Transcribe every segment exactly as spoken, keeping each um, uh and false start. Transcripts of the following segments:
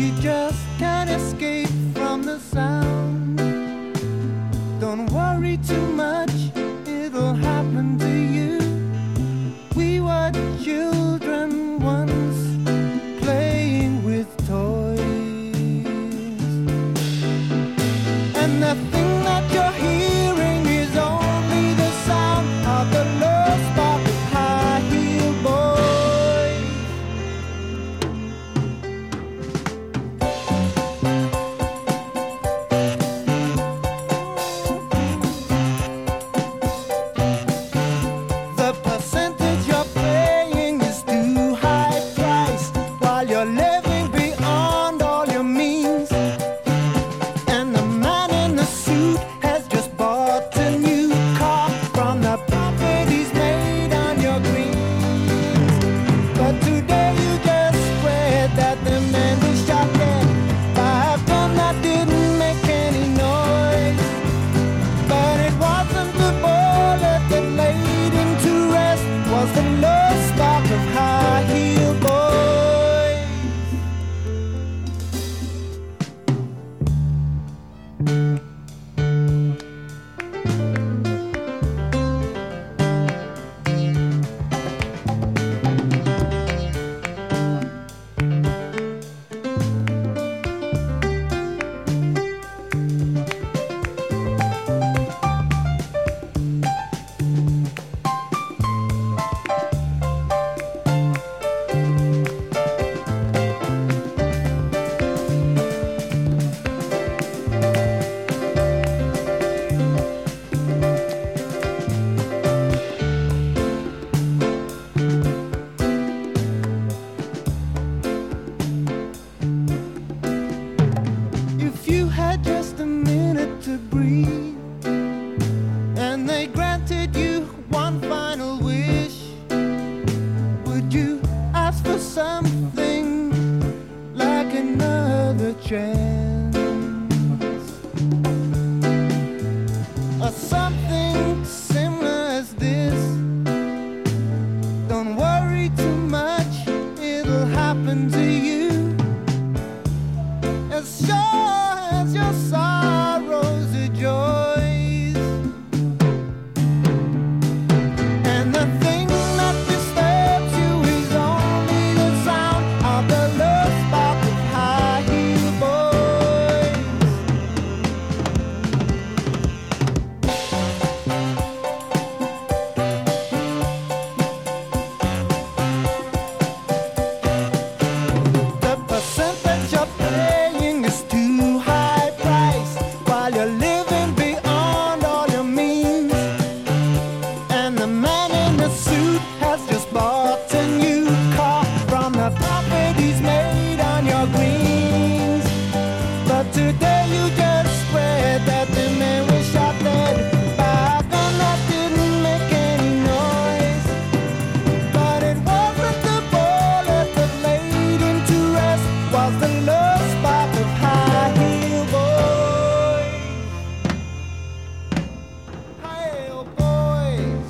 You just can't escape from the sound. Don't worry too much, it'll happen to you. We were children once, playing with toys. And the thing that you're hearing is only the sound of the low spark of high heel boys. The percentage you're paying is too high price, while you're living beyond all your means. And the man in the suit has just bought a new car from the profit he's made on your greens. But today you just read that the man was shot dead by a gun that didn't make any noise. But it wasn't the bullet that laid him to rest, was the low spark of high heel boys. If you had just a minute to breathe, and they granted you one final wish, would you ask for something like another chance? Or something similar as this? Don't worry too much, it'll happen to you. As sure as your sorrows are joys. And the thing that disturbs you is only the sound of the low spark of high heel boys. The percentage you're paying is too high price, while you're living beyond all your means. And the man in the suit has just bought a new car from the profit he's made on your greens. But today you just read that the man was shot dead by a gun that didn't make any noise. But it wasn't the bullet that laid him to rest, was the low spark of high heel boys. High heel boys.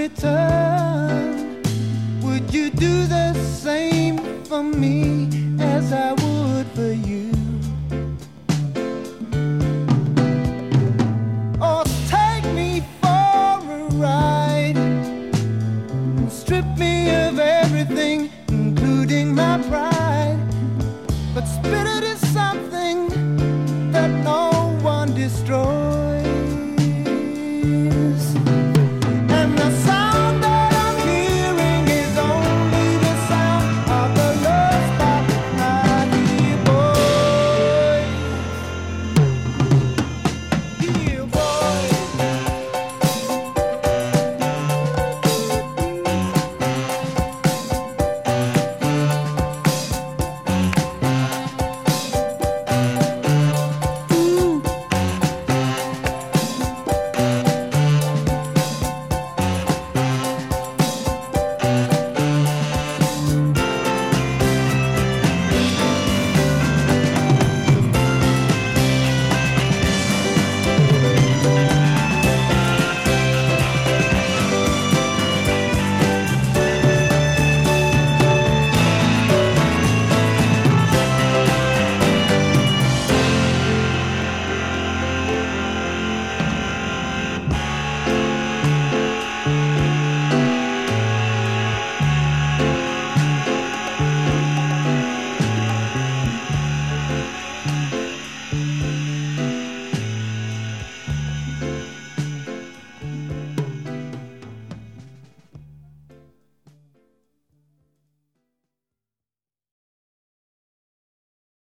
return, would you do the same for me as I would for you? Or take me for a ride and strip me of everything, including my pride, but spit it in